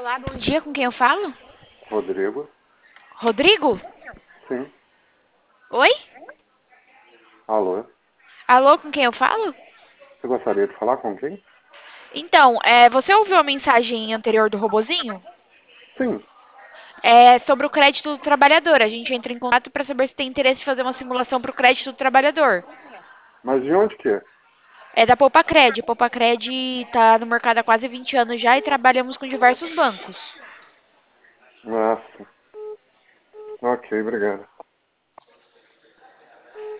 Olá, bom dia, com quem eu falo? Rodrigo? Rodrigo? Sim. Oi? Alô? Alô, com quem eu falo? Você gostaria de falar com quem? Então, você ouviu a mensagem anterior do robozinho? Sim. É sobre o crédito do trabalhador. A gente entra em contato para saber se tem interesse em fazer uma simulação para o crédito do trabalhador. Mas de onde que é? É da Poupacred. A Poupacred está no mercado há quase 20 anos já e trabalhamos com diversos bancos. Nossa. Ok, obrigado.